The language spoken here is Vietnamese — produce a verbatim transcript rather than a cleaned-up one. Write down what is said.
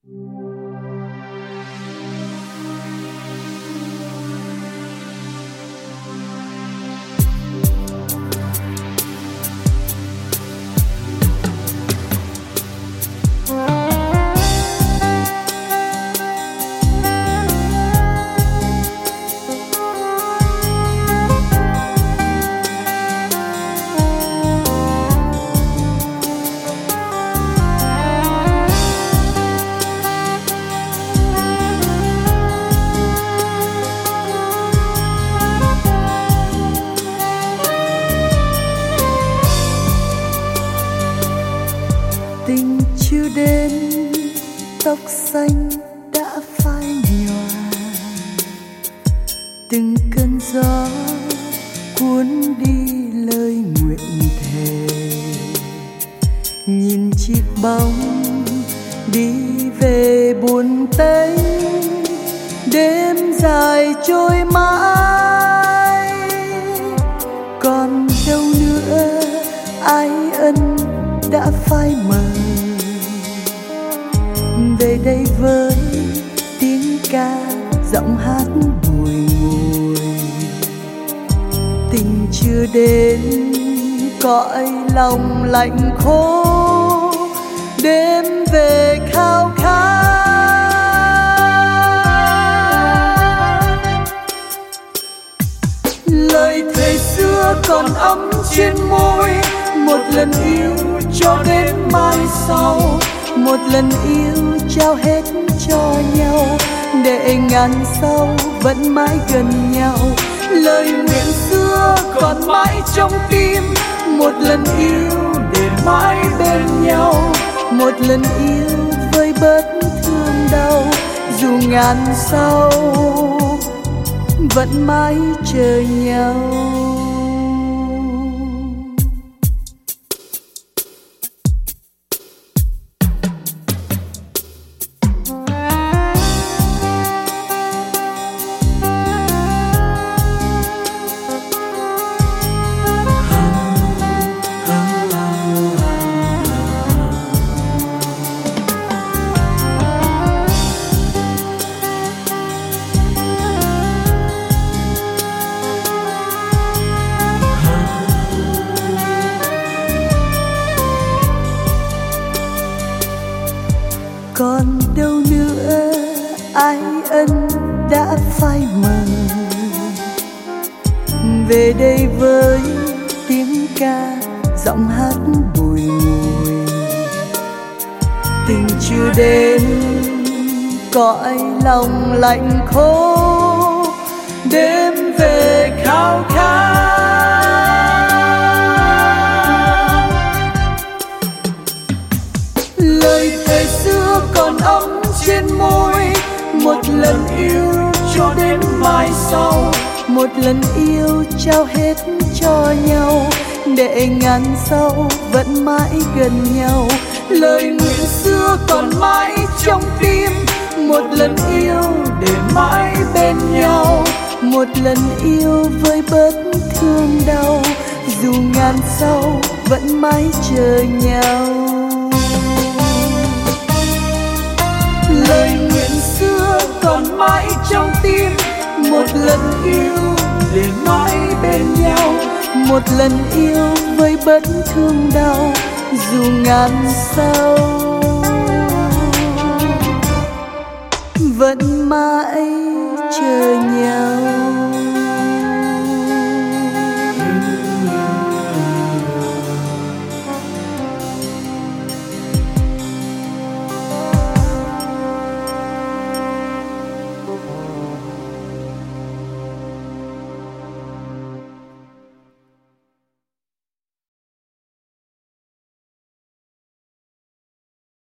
Tình chưa đến, tóc xanh đã phai nhòa, từng cơn gió cuốn đi lời nguyện thề. Nhìn chiếc bóng đi về buồn tênh, đêm dài trôi mãi. Còn đâu nữa ái ân đã phai mờ, về đây với tiếng ca giọng hát bùi ngùi. Tình chưa đến, cõi lòng lạnh khô, đêm về khao khát. Lời thề xưa còn ấm trên môi, một lần yêu cho đến mai sau, một lần yêu trao hết cho nhau, để ngàn sau vẫn mãi gần nhau. Lời nguyện xưa còn mãi trong tim, một lần yêu để mãi bên nhau, một lần yêu vơi bớt thương đau. Dù ngàn sau vẫn mãi chờ nhau. Còn đâu nữa ái ân đã phai mờ, về đây với tiếng ca giọng hát bùi ngùi. Tình chưa đến, cõi lòng lạnh khô, đêm về khao khát. Lời thề xưa còn ấm trên môi, một lần yêu cho đến mai sau, một lần yêu trao hết cho nhau, để ngàn sau vẫn mãi gần nhau. Lời nguyện xưa còn mãi trong tim, một lần yêu để mãi bên nhau, một lần yêu vơi bớt thương đau. Dù ngàn sau vẫn mãi chờ nhau. Lời nguyện xưa còn mãi trong tim, một lần yêu để mãi bên nhau, một lần yêu vơi bớt thương đau. Dù ngàn sau vẫn mãi chờ nhau.